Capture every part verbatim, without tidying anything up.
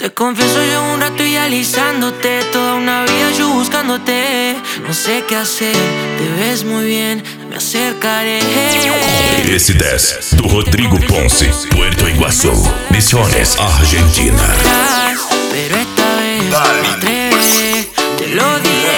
Te confieso, yo un rato idealizándote, toda una vida yo buscándote. No sé qué hacer, te ves muy bien, me acercaré. Esse dez do Rodrigo Ponce, Puerto Iguazú, Misiones, Argentina. Pero esta vez me atreveré, te lo diré.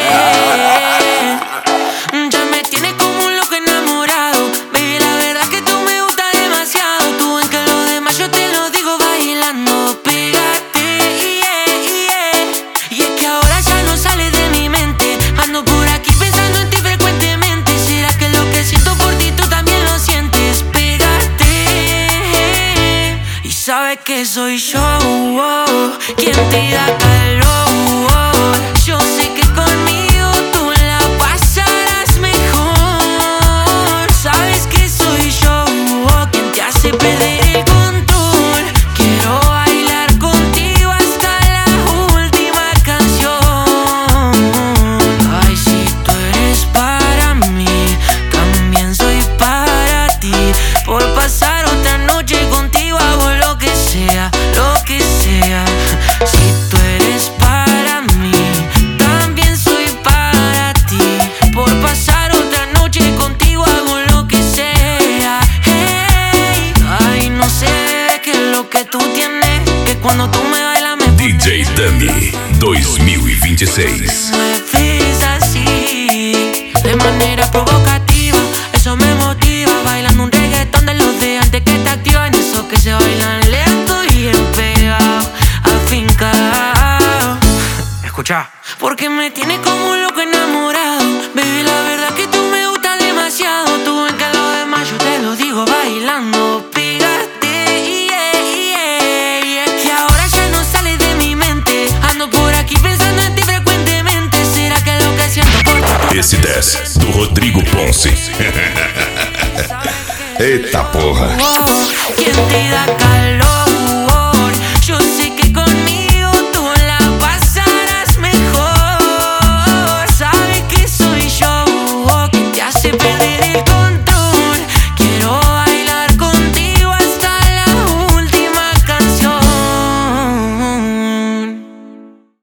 Ya me tienes como un loco enamorado, baby, la verdad que tú me gustas demasiado. Tú ven que lo demás yo te lo digo bailando. Pégate, yeah, yeah. Y es que ahora ya no sale de mi mente, ando por aquí pensando en ti frecuentemente. ¿Será que lo que siento por ti tú también lo sientes? Pégate, y sabes que soy yo, oh, quien te da calor. Yo sé que conmigo tú la pasarás mejor. Sabes que soy yo, oh, quien te hace perder el control. Quiero bailar contigo hasta la última canción. Ay, si tú eres para mí, también soy para ti. Por pasar otra noche contigo hago lo que sea, lo que sea. Si tú eres para mí, también soy para ti. Por pasar otra noche contigo hago lo que sea. Hey, ay, no sé qué es lo que tú tienes, que cuando tú me bailas me D J Dami dois mil e vinte e seis. me ves así, de manera provocativa. Eso me motiva, bailando un reggaetón de los de antes que te activan. Esos que se bailan lento y bien pegado, afincado. Escucha, porque me tienes como un loco enamorado, baby, la verdad que tú me gustas demasiado. Tú ven que lo demás yo te lo digo bailando. Pégate, yeah, yeah. Y es que ahora ya no sale de mi mente, ando por aquí pensando en ti frecuentemente. ¿Será que lo que siento por ti? Esse dez do Rodrigo Ponce. Eita porra. Oh, ¿quién te da calor?